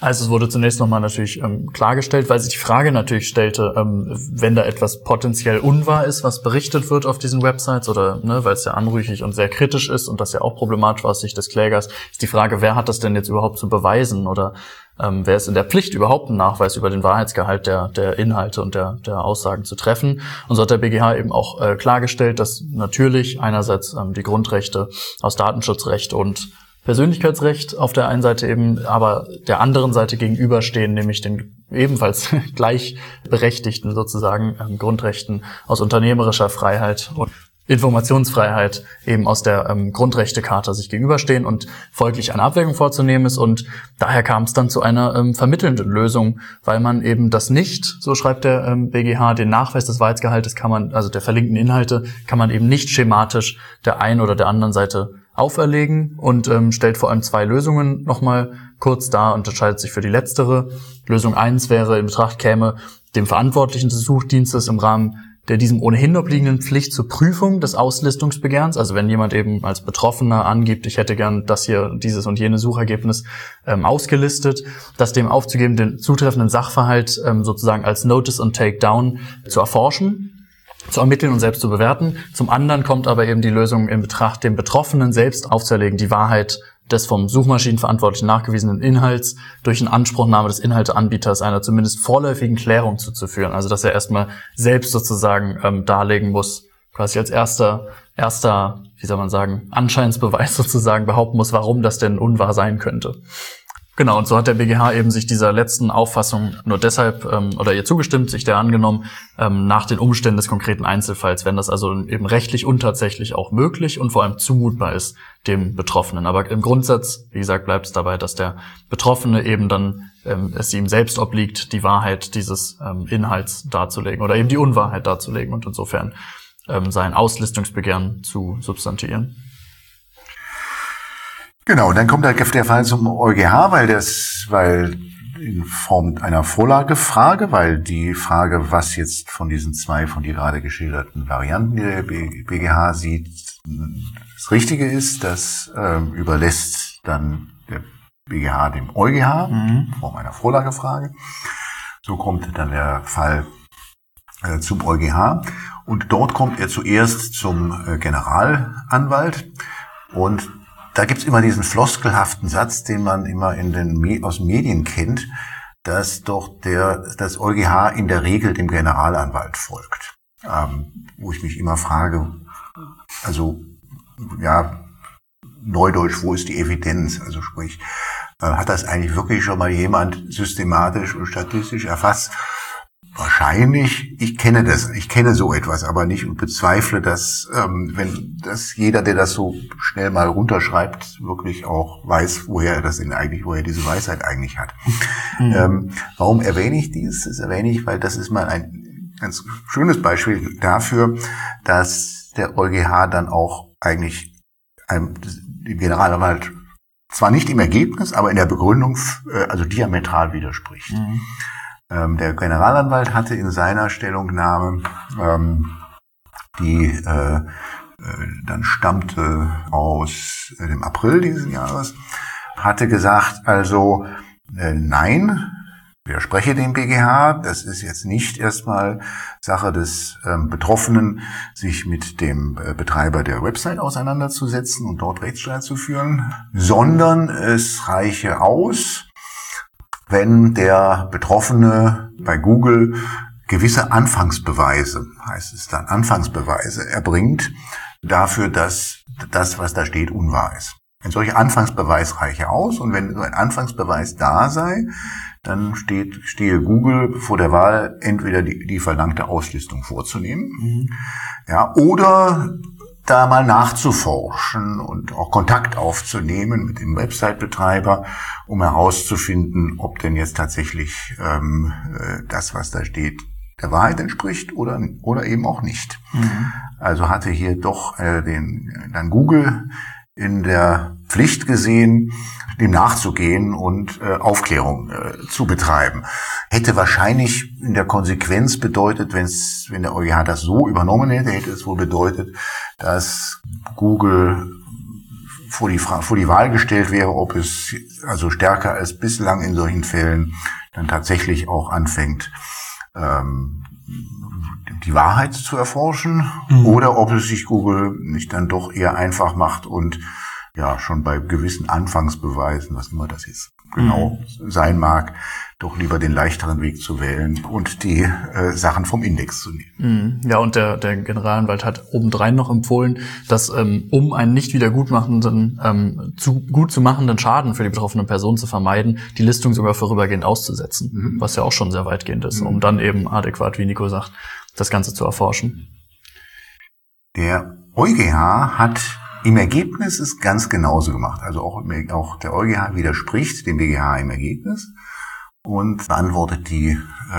Also es wurde zunächst nochmal natürlich klargestellt, weil sich die Frage natürlich stellte, wenn da etwas potenziell unwahr ist, was berichtet wird auf diesen Websites oder weil es ja anrüchig und sehr kritisch ist und das ja auch problematisch war aus Sicht des Klägers, ist die Frage, wer hat das denn jetzt überhaupt zu beweisen oder wer ist in der Pflicht, überhaupt einen Nachweis über den Wahrheitsgehalt der Inhalte und der Aussagen zu treffen. Und so hat der BGH eben auch klargestellt, dass natürlich einerseits die Grundrechte aus Datenschutzrecht und Persönlichkeitsrecht auf der einen Seite eben, aber der anderen Seite gegenüberstehen, nämlich den ebenfalls gleichberechtigten sozusagen Grundrechten aus unternehmerischer Freiheit und Informationsfreiheit eben aus der Grundrechtecharta sich gegenüberstehen und folglich eine Abwägung vorzunehmen ist. Und daher kam es dann zu einer vermittelnden Lösung, weil man eben das nicht, so schreibt der BGH, den Nachweis des Wahrheitsgehaltes kann man, also der verlinkten Inhalte, kann man eben nicht schematisch der einen oder der anderen Seite auferlegen und stellt vor allem zwei Lösungen nochmal kurz dar und entscheidet sich für die letztere. Lösung 1 wäre, in Betracht käme, dem Verantwortlichen des Suchdienstes im Rahmen der diesem ohnehin obliegenden Pflicht zur Prüfung des Auslistungsbegehrens, also wenn jemand eben als Betroffener angibt, ich hätte gern das hier, dieses und jenes Suchergebnis ausgelistet, das dem aufzugeben, den zutreffenden Sachverhalt sozusagen als Notice und Takedown zu erforschen, zu ermitteln und selbst zu bewerten. Zum anderen kommt aber eben die Lösung in Betracht, dem Betroffenen selbst aufzuerlegen, die Wahrheit des vom Suchmaschinenverantwortlichen nachgewiesenen Inhalts durch eine Anspruchnahme des Inhalteanbieters einer zumindest vorläufigen Klärung zuzuführen. Also dass er erstmal selbst sozusagen darlegen muss, quasi als erster, wie soll man sagen, Anscheinsbeweis sozusagen behaupten muss, warum das denn unwahr sein könnte. Genau, und so hat der BGH eben sich dieser letzten Auffassung nur deshalb oder ihr zugestimmt, sich der angenommen, nach den Umständen des konkreten Einzelfalls, wenn das also eben rechtlich und tatsächlich auch möglich und vor allem zumutbar ist dem Betroffenen. Aber im Grundsatz, wie gesagt, bleibt es dabei, dass der Betroffene eben dann es ihm selbst obliegt, die Wahrheit dieses Inhalts darzulegen oder eben die Unwahrheit darzulegen und insofern sein Auslistungsbegehren zu substantiieren. Genau, dann kommt der Fall zum EuGH, weil in Form einer Vorlagefrage, weil die Frage, was jetzt von diesen zwei von dir gerade geschilderten Varianten, die der BGH sieht, das Richtige ist, das überlässt dann der BGH dem EuGH in Form einer Vorlagefrage. So kommt dann der Fall zum EuGH und dort kommt er zuerst zum Generalanwalt und da gibt's immer diesen floskelhaften Satz, den man immer aus den Medien kennt, dass doch das EuGH in der Regel dem Generalanwalt folgt. Wo ich mich immer frage, also, ja, Neudeutsch, wo ist die Evidenz? Also sprich, hat das eigentlich wirklich schon mal jemand systematisch und statistisch erfasst? Wahrscheinlich, ich kenne so etwas, aber nicht und bezweifle, dass wenn das jeder, der das so schnell mal runterschreibt, wirklich auch weiß, woher diese Weisheit eigentlich hat. Warum erwähne ich dies? Das erwähne ich, weil das ist mal ein ganz schönes Beispiel dafür, dass der EuGH dann auch eigentlich dem Generalanwalt zwar nicht im Ergebnis, aber in der Begründung also diametral widerspricht. Der Generalanwalt hatte in seiner Stellungnahme, die dann stammte aus dem April dieses Jahres, hatte gesagt, also nein, widerspreche dem BGH, das ist jetzt nicht erstmal Sache des Betroffenen, sich mit dem Betreiber der Website auseinanderzusetzen und dort Rechtsstreit zu führen, sondern es reiche aus, wenn der Betroffene bei Google gewisse Anfangsbeweise, heißt es dann, Anfangsbeweise erbringt dafür, dass das, was da steht, unwahr ist. Ein solcher Anfangsbeweis reiche aus und wenn so ein Anfangsbeweis da sei, dann stehe Google vor der Wahl, entweder die verlangte Auslistung vorzunehmen, ja, oder da mal nachzuforschen und auch Kontakt aufzunehmen mit dem Website-Betreiber, um herauszufinden, ob denn jetzt tatsächlich das, was da steht, der Wahrheit entspricht oder eben auch nicht. Also hatte hier doch dann Google in der Pflicht gesehen, dem nachzugehen und Aufklärung zu betreiben. Hätte wahrscheinlich in der Konsequenz bedeutet, wenn der EuGH das so übernommen hätte, hätte es wohl bedeutet, dass Google vor die Wahl gestellt wäre, ob es also stärker als bislang in solchen Fällen dann tatsächlich auch anfängt, die Wahrheit zu erforschen, oder ob es sich Google nicht dann doch eher einfach macht und ja schon bei gewissen Anfangsbeweisen, was immer das jetzt genau sein mag, doch lieber den leichteren Weg zu wählen und die Sachen vom Index zu nehmen. Ja, und der Generalanwalt hat obendrein noch empfohlen, dass um einen nicht wiedergutmachenden, gut zu machenden Schaden für die betroffene Person zu vermeiden, die Listung sogar vorübergehend auszusetzen, was ja auch schon sehr weitgehend ist, um dann eben adäquat, wie Nico sagt, das Ganze zu erforschen. Der EuGH hat im Ergebnis ist ganz genauso gemacht. Also auch der EuGH widerspricht dem BGH im Ergebnis und beantwortet die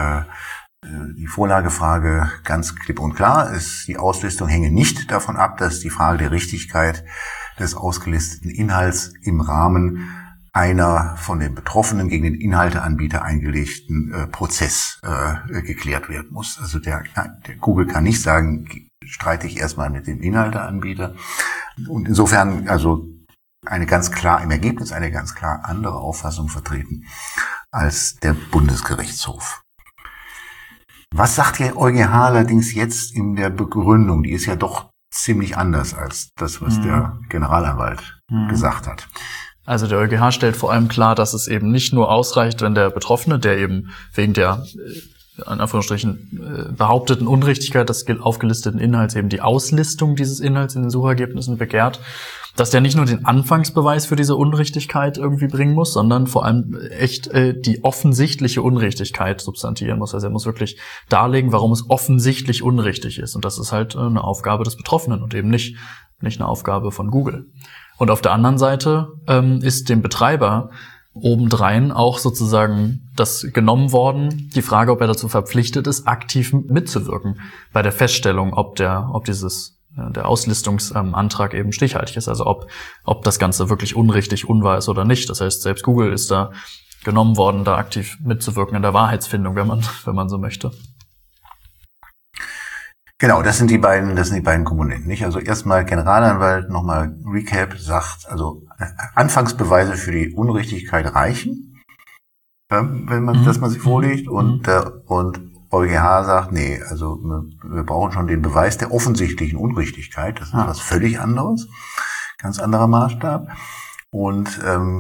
Vorlagefrage ganz klipp und klar. Die Auslistung hänge nicht davon ab, dass die Frage der Richtigkeit des ausgelisteten Inhalts im Rahmen einer von den Betroffenen gegen den Inhalteanbieter eingelegten Prozess geklärt werden muss. Also der Google kann nicht sagen, streite ich erstmal mit dem Inhalteanbieter. Und insofern also im Ergebnis eine ganz klar andere Auffassung vertreten als der Bundesgerichtshof. Was sagt der EuGH allerdings jetzt in der Begründung? Die ist ja doch ziemlich anders als das, was der Generalanwalt gesagt hat. Also der EuGH stellt vor allem klar, dass es eben nicht nur ausreicht, wenn der Betroffene, der eben wegen der in Anführungsstrichen behaupteten Unrichtigkeit des aufgelisteten Inhalts eben die Auslistung dieses Inhalts in den Suchergebnissen begehrt, dass der nicht nur den Anfangsbeweis für diese Unrichtigkeit irgendwie bringen muss, sondern vor allem echt die offensichtliche Unrichtigkeit substantiieren muss. Also er muss wirklich darlegen, warum es offensichtlich unrichtig ist. Und das ist halt eine Aufgabe des Betroffenen und eben nicht eine Aufgabe von Google. Und auf der anderen Seite ist dem Betreiber obendrein auch sozusagen das genommen worden, die Frage, ob er dazu verpflichtet ist, aktiv mitzuwirken bei der Feststellung, ob der Auslistungsantrag eben stichhaltig ist, also ob das Ganze wirklich unrichtig, unwahr ist oder nicht. Das heißt, selbst Google ist da genommen worden, da aktiv mitzuwirken in der Wahrheitsfindung, wenn man so möchte. Genau, das sind die beiden Komponenten, nicht? Also erstmal Generalanwalt, nochmal Recap, sagt, also Anfangsbeweise für die Unrichtigkeit reichen, wenn man sie vorlegt, und EuGH sagt, nee, also wir brauchen schon den Beweis der offensichtlichen Unrichtigkeit, das ist was völlig anderes, ganz anderer Maßstab, und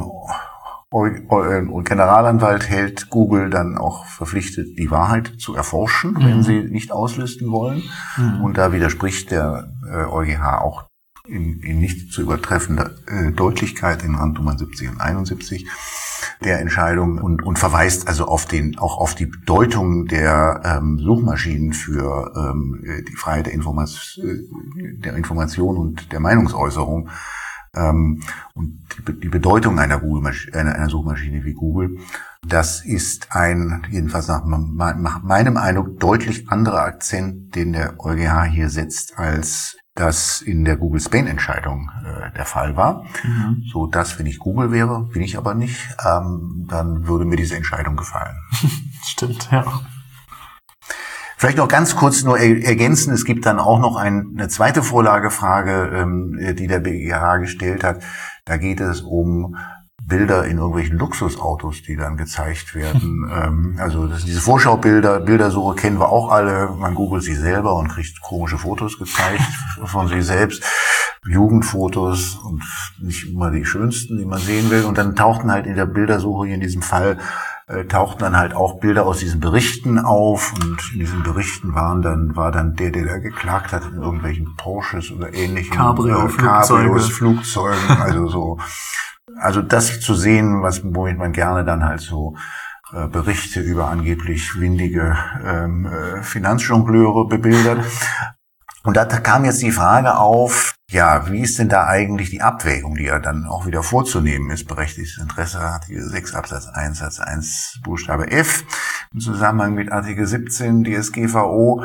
Generalanwalt hält Google dann auch verpflichtet, die Wahrheit zu erforschen, wenn sie nicht auslisten wollen. Und da widerspricht der EuGH auch in nicht zu übertreffender Deutlichkeit in Randnummern 70 und 71 der Entscheidung und verweist also auch auf die Bedeutung der Suchmaschinen für die Freiheit der Information und der Meinungsäußerung. Und die Bedeutung einer Suchmaschine wie Google, das ist jedenfalls nach meinem Eindruck, deutlich anderer Akzent, den der EuGH hier setzt, als das in der Google Spain-Entscheidung der Fall war. So, dass, wenn ich Google wäre, bin ich aber nicht, dann würde mir diese Entscheidung gefallen. Stimmt, ja. Vielleicht noch ganz kurz nur ergänzen, es gibt dann auch noch eine zweite Vorlagefrage, die der BGH gestellt hat. Da geht es um Bilder in irgendwelchen Luxusautos, die dann gezeigt werden. Also diese Vorschaubilder, Bildersuche kennen wir auch alle. Man googelt sie selber und kriegt komische Fotos gezeigt von sich selbst. Jugendfotos und nicht immer die schönsten, die man sehen will. Und dann tauchten halt in der Bildersuche hier in diesem Fall tauchten dann halt auch Bilder aus diesen Berichten auf, und in diesen Berichten war dann der da geklagt hat, in irgendwelchen Porsches oder ähnlichen Cabrios, Flugzeugen, also das zu sehen, womit man gerne dann halt so Berichte über angeblich windige Finanzjongleure bebildert. Und da kam jetzt die Frage auf, ja, wie ist denn da eigentlich die Abwägung, die ja dann auch wieder vorzunehmen ist? Berechtigtes Interesse, Artikel 6 Absatz 1 Satz 1 Buchstabe F im Zusammenhang mit Artikel 17 DSGVO.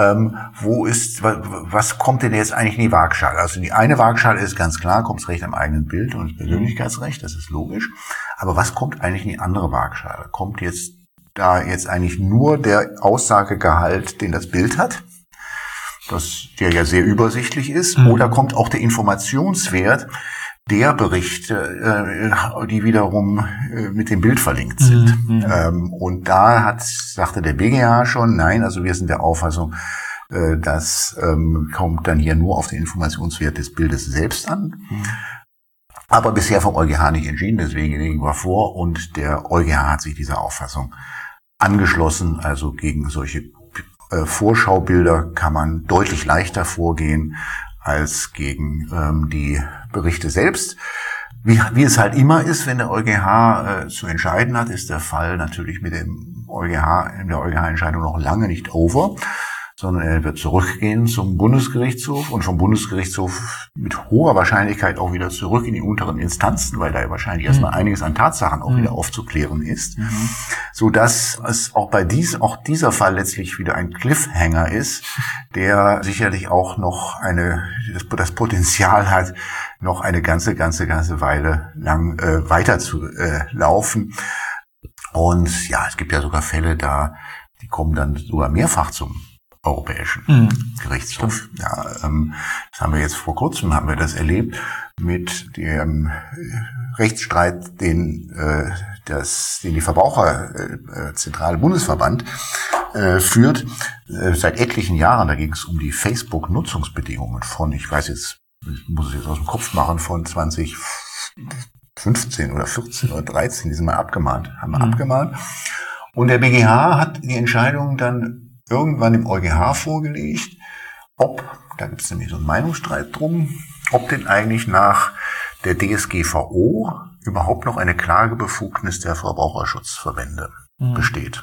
Was kommt denn jetzt eigentlich in die Waagschale? Also die eine Waagschale ist ganz klar, kommt das Recht am eigenen Bild und das Persönlichkeitsrecht, das ist logisch. Aber was kommt eigentlich in die andere Waagschale? Kommt jetzt eigentlich nur der Aussagegehalt, den das Bild hat? Der ja sehr übersichtlich ist, oder kommt auch der Informationswert, der Berichte, die wiederum mit dem Bild verlinkt sind. Und da sagte der BGH schon, nein, also wir sind der Auffassung, das kommt dann hier nur auf den Informationswert des Bildes selbst an. Aber bisher vom EuGH nicht entschieden, deswegen legen wir vor. Und der EuGH hat sich dieser Auffassung angeschlossen. Also gegen solche Vorschaubilder kann man deutlich leichter vorgehen als gegen die Berichte selbst. Wie es halt immer ist, wenn der EuGH zu entscheiden hat, ist der Fall natürlich mit dem EuGH, in der EuGH-Entscheidung noch lange nicht over, sondern er wird zurückgehen zum Bundesgerichtshof und vom Bundesgerichtshof mit hoher Wahrscheinlichkeit auch wieder zurück in die unteren Instanzen, weil da ja wahrscheinlich erstmal einiges an Tatsachen auch wieder aufzuklären ist, so dass es auch dieser Fall letztlich wieder ein Cliffhanger ist, der sicherlich auch noch das Potenzial hat, noch eine ganze Weile lang weiter zu laufen. Und ja, es gibt ja sogar Fälle die kommen dann sogar mehrfach zum Europäischen Gerichtshof. Ja, das haben wir jetzt vor kurzem erlebt mit dem Rechtsstreit, den die Verbraucherzentrale Bundesverband führt seit etlichen Jahren. Da ging es um die Facebook-Nutzungsbedingungen von, ich muss es jetzt aus dem Kopf machen, von 2015 oder 14 oder 13, die sind mal abgemahnt. Und der BGH hat die Entscheidung dann irgendwann im EuGH vorgelegt, da gibt es nämlich so einen Meinungsstreit drum, ob denn eigentlich nach der DSGVO überhaupt noch eine Klagebefugnis der Verbraucherschutzverbände besteht.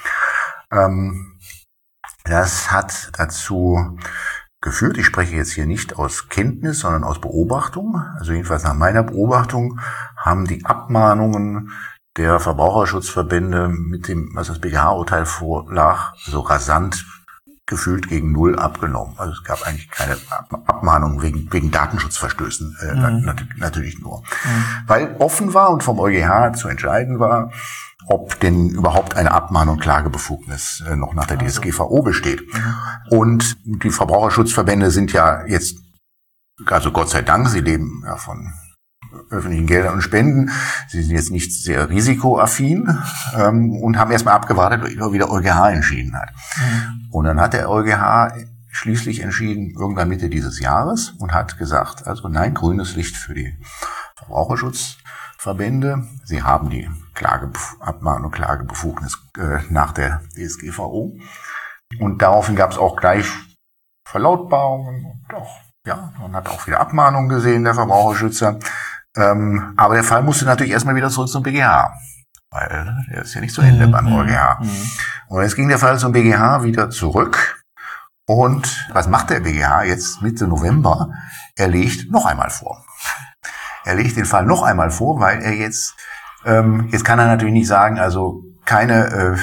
Das hat dazu geführt, ich spreche jetzt hier nicht aus Kenntnis, sondern aus Beobachtung, also jedenfalls nach meiner Beobachtung haben die Abmahnungen der Verbraucherschutzverbände mit dem, was das BGH-Urteil vorlag, so rasant gefühlt gegen null abgenommen. Also es gab eigentlich keine Abmahnungen wegen Datenschutzverstößen, natürlich nur. Weil offen war und vom EuGH zu entscheiden war, ob denn überhaupt eine Abmahnung und Klagebefugnis noch nach der DSGVO besteht. Und die Verbraucherschutzverbände sind ja jetzt, also Gott sei Dank, sie leben ja von öffentlichen Geldern und Spenden. Sie sind jetzt nicht sehr risikoaffin und haben erstmal abgewartet, wie der EuGH entschieden hat. Und dann hat der EuGH schließlich entschieden, irgendwann Mitte dieses Jahres, und hat gesagt, also nein, grünes Licht für die Verbraucherschutzverbände. Sie haben die Abmahnung und Klagebefugnis nach der DSGVO. Und daraufhin gab es auch gleich Verlautbarungen und auch, ja, man hat auch wieder Abmahnungen gesehen, der Verbraucherschützer. Aber der Fall musste natürlich erstmal wieder zurück zum BGH, weil der ist ja nicht zu Ende beim EuGH. Und jetzt ging der Fall zum BGH wieder zurück. Und was macht der BGH jetzt Mitte November? Er legt noch einmal vor. Er legt den Fall noch einmal vor, weil er jetzt kann er natürlich nicht sagen, also keine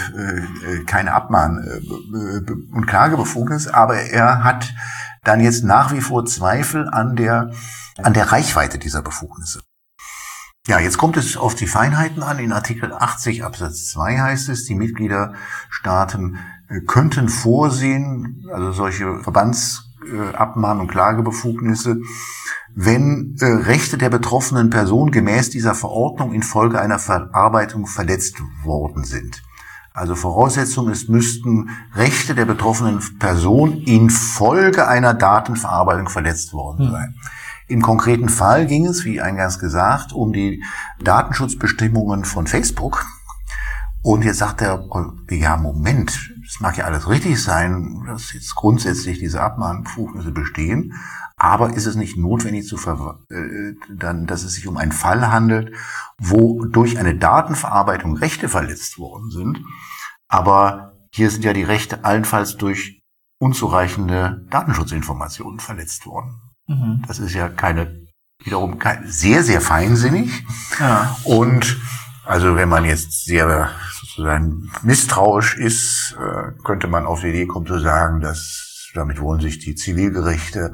Abmahn- und Klagebefugnis, aber er hat dann jetzt nach wie vor Zweifel an der Reichweite dieser Befugnisse. Ja, jetzt kommt es auf die Feinheiten an. In Artikel 80 Absatz 2 heißt es, die Mitgliederstaaten könnten vorsehen, also solche Verbandsabmahn- und Klagebefugnisse, wenn Rechte der betroffenen Person gemäß dieser Verordnung infolge einer Verarbeitung verletzt worden sind. Also Voraussetzung ist, müssten Rechte der betroffenen Person infolge einer Datenverarbeitung verletzt worden sein. Im konkreten Fall ging es, wie eingangs gesagt, um die Datenschutzbestimmungen von Facebook. Und jetzt sagt der BGH, Moment, das mag ja alles richtig sein, dass jetzt grundsätzlich diese Abmahnbefugnisse bestehen, aber ist es nicht notwendig dass es sich um einen Fall handelt, wo durch eine Datenverarbeitung Rechte verletzt worden sind, aber hier sind ja die Rechte allenfalls durch unzureichende Datenschutzinformationen verletzt worden. Das ist ja wiederum sehr, sehr feinsinnig. Ja. Und also wenn man jetzt sehr sozusagen misstrauisch ist, könnte man auf die Idee kommen zu sagen, dass damit wollen sich die Zivilgerichte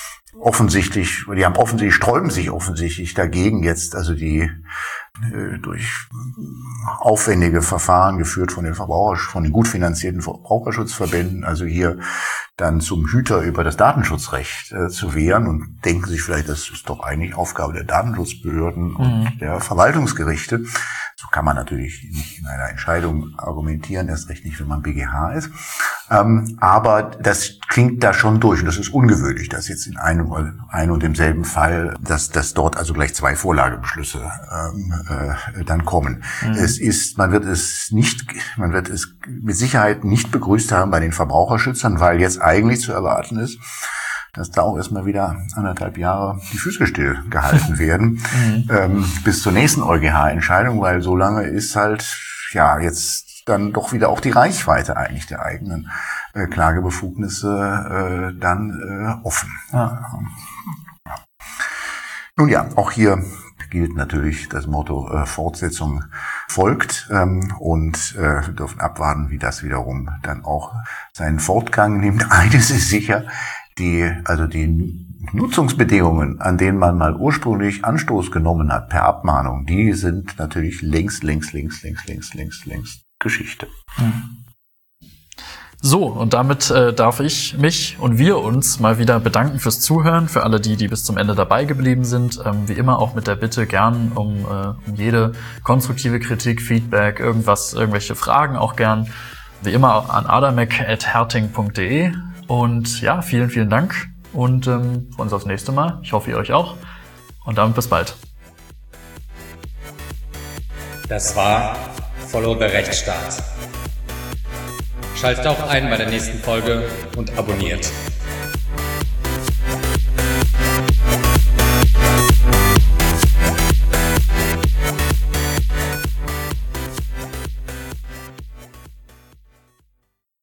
sträuben sich offensichtlich dagegen jetzt, also die durch aufwendige Verfahren geführt von den gut finanzierten Verbraucherschutzverbänden, also hier dann zum Hüter über das Datenschutzrecht zu wehren und denken sich vielleicht, das ist doch eigentlich Aufgabe der Datenschutzbehörden und der Verwaltungsgerichte. So kann man natürlich nicht in einer Entscheidung argumentieren, erst recht nicht, wenn man BGH ist. Aber das klingt da schon durch und das ist ungewöhnlich, dass jetzt in einem und demselben Fall, dass dort also gleich 2 Vorlagebeschlüsse dann kommen. Man wird es mit Sicherheit nicht begrüßt haben bei den Verbraucherschützern, weil jetzt eigentlich zu erwarten ist, dass da auch erstmal wieder 1,5 Jahre die Füße still gehalten werden, bis zur nächsten EuGH-Entscheidung, weil so lange ist halt, jetzt dann doch wieder auch die Reichweite eigentlich der eigenen Klagebefugnisse dann offen. Ja. Nun ja, auch hier gilt natürlich das Motto Fortsetzung folgt und wir dürfen abwarten, wie das wiederum dann auch seinen Fortgang nimmt. Eines ist sicher, die Nutzungsbedingungen, an denen man mal ursprünglich Anstoß genommen hat per Abmahnung, die sind natürlich längst Geschichte. So, und damit darf ich mich und wir uns mal wieder bedanken fürs Zuhören, für alle die bis zum Ende dabei geblieben sind. Wie immer auch mit der Bitte gern um jede konstruktive Kritik, Feedback, irgendwelche Fragen auch gern. Wie immer an adamek@herting.de. Und ja, vielen Dank und freuen uns aufs nächste Mal. Ich hoffe, ihr euch auch. Und damit bis bald. Das war Follow the Rechtsstaat. Schaltet auch ein bei der nächsten Folge und abonniert.